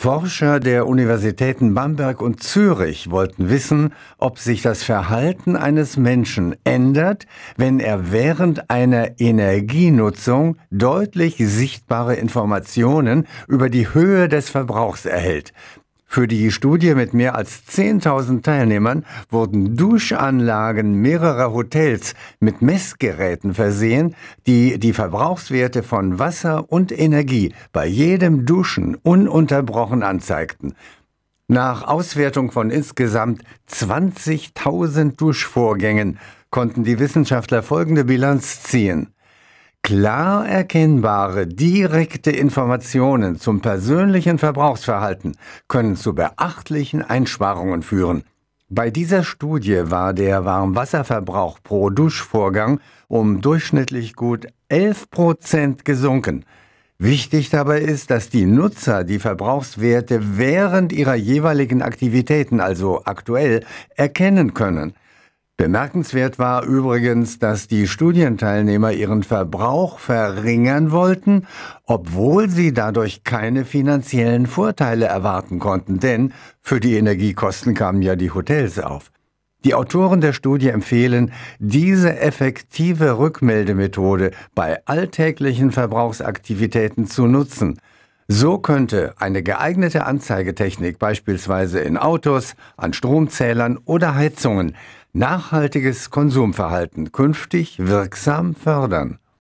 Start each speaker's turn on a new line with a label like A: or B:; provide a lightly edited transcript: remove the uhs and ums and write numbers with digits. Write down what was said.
A: Forscher der Universitäten Bamberg und Zürich wollten wissen, ob sich das Verhalten eines Menschen ändert, wenn er während einer Energienutzung deutlich sichtbare Informationen über die Höhe des Verbrauchs erhält. Für die Studie mit mehr als 10.000 Teilnehmern wurden Duschanlagen mehrerer Hotels mit Messgeräten versehen, die die Verbrauchswerte von Wasser und Energie bei jedem Duschen ununterbrochen anzeigten. Nach Auswertung von insgesamt 20.000 Duschvorgängen konnten die Wissenschaftler folgende Bilanz ziehen. Klar erkennbare, direkte Informationen zum persönlichen Verbrauchsverhalten können zu beachtlichen Einsparungen führen. Bei dieser Studie war der Warmwasserverbrauch pro Duschvorgang um durchschnittlich gut 11% gesunken. Wichtig dabei ist, dass die Nutzer die Verbrauchswerte während ihrer jeweiligen Aktivitäten, also aktuell, erkennen können. Bemerkenswert war übrigens, dass die Studienteilnehmer ihren Verbrauch verringern wollten, obwohl sie dadurch keine finanziellen Vorteile erwarten konnten, denn für die Energiekosten kamen ja die Hotels auf. Die Autoren der Studie empfehlen, diese effektive Rückmeldemethode bei alltäglichen Verbrauchsaktivitäten zu nutzen. So könnte eine geeignete Anzeigetechnik beispielsweise in Autos, an Stromzählern oder Heizungen nachhaltiges Konsumverhalten künftig wirksam fördern.